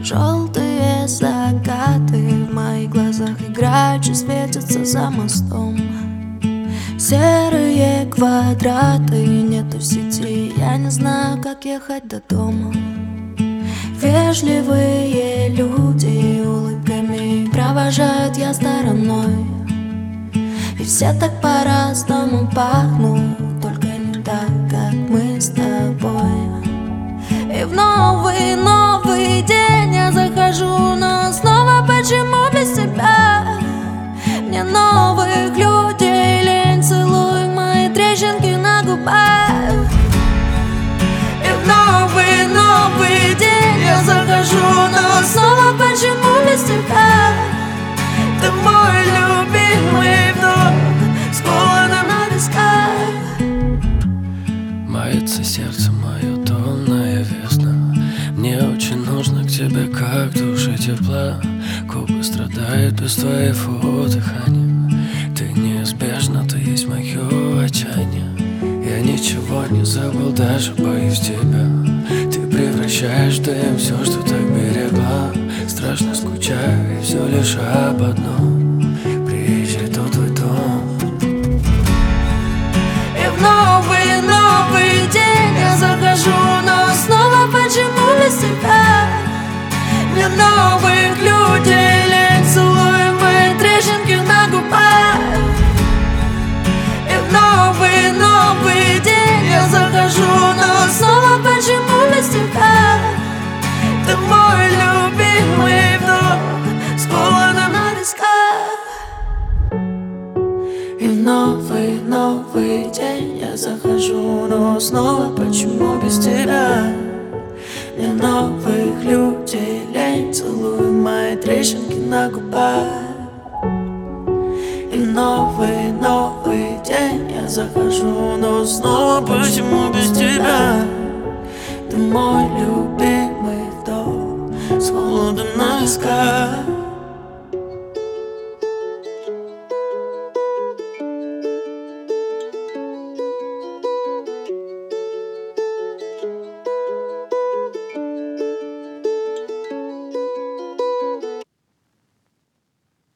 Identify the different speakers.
Speaker 1: Желтые закаты в моих глазах играючи светятся за мостом. Серые квадраты нету в сети, я не знаю, как ехать до дома. Вежливые люди улыбками провожают я стороной. И все так по-разному пахнут, только не так, как мы с тобой. И в новый день я захожу, но снова почему без тебя? Мне новых людей лень, целуй мои трещинки на губах. И в новый день я захожу, но снова почему без тебя? Ты мой любимый вдох с холодом на висках.
Speaker 2: Мается сердце мое, томная весна. Мне очень нужно к тебе, как в душе тепла. Губы страдают без твоего дыхания. Ты неизбежна, ты есть мое отчаяние. Я ничего не забыл, даже боюсь тебя. Ты превращаешь в дым все, что так берегла. Страшно скучаю, и все лишь об одном: приезжай, тут твой дом.
Speaker 1: И в новый день я захожу, но снова почему без тебя? Мне новых людей лень, целуй мои трещинки на губах. И в новый день я захожу, но снова почему без тебя? Ты мой любимый вдох с холодом на висках. И в новый день я захожу, но снова почему без тебя? Мне новых людей лень, целуй мои трещинки на губах. И в новый день я захожу, но снова почему без тебя? Ты мой любимый вдох с холодом на висках.